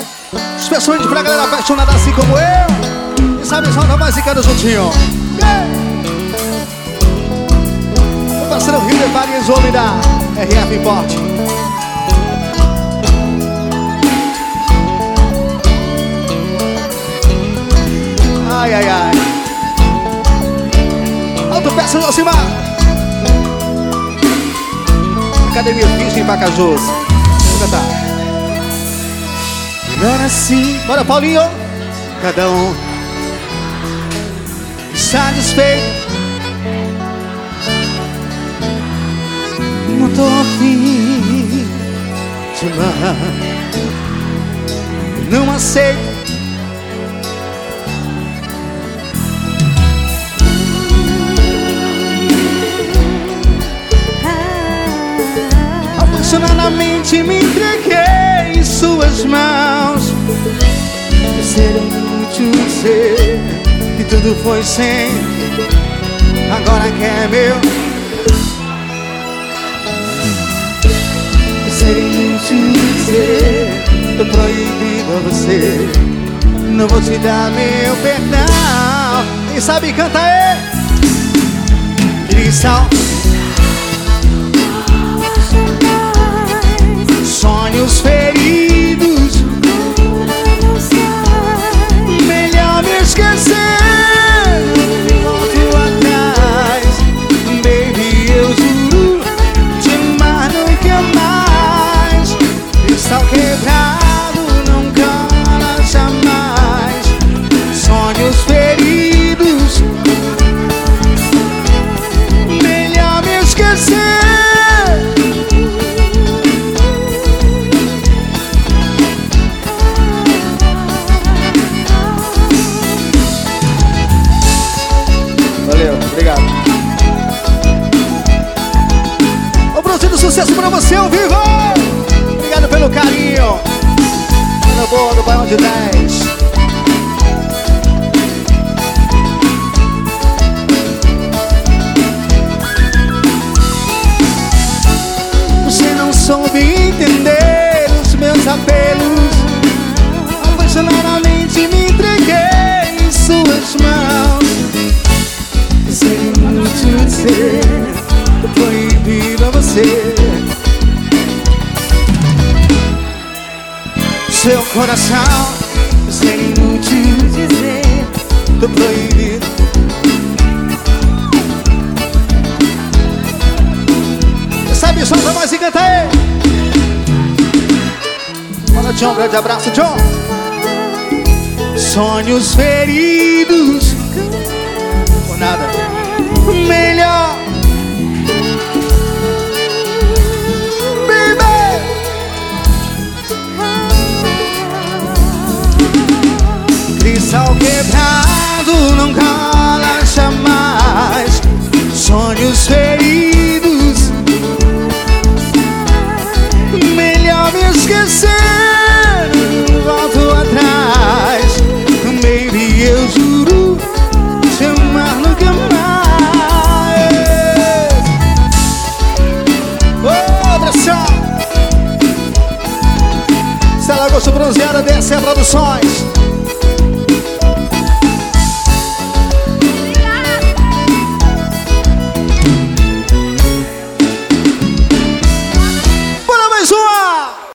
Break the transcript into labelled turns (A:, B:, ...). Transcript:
A: Especialmente pra galera apaixonada assim como eu. E sabe, solta mais e cada juntinho. O parceiro Rio de Paris, homem da RF Import. Ai, ai, ai. Alto peça no cima. Academia Física em Pacajus. Vamos cantar. Melhor assim. Bora, Paulinho. Cada um satisfeito. Não tô afim de amar. Não aceito. Apaixonadamente me entreguei em suas mãos. Eu seria inútil dizer que tudo foi sem. Agora que é meu. Eu seria inútil dizer, tô proibido a você. Não vou te dar meu perdão. Quem sabe canta aí. Cristal. Sonhos feridos, melhor me esquecer. Volto atrás, baby, eu juro, te amar nunca mais. Cristal quebrado, não cala jamais. Sonhos feridos, melhor me esquecer. Obrigado. Ô, produzindo sucesso pra você ao vivo. Obrigado pelo carinho. Ana boa do Baião de 10. Você não soube entender os meus apelos. Apaixonadamente me entreguei em suas mãos. Seria inútil dizer, tô proibido a você. Seu coração, seria inútil dizer, tô proibido. Sabe, solta mais e canta aí. Fala, John, grande abraço, John. Sonhos feridos, por nada. Melhor, baby. Cristal quebrado, não cala jamais. Sonhos feridos, melhor me esquecer. Volto atrás, baby, eu juro, te amar nunca mais. Stella Gosto Bronzeada, DSE Produções.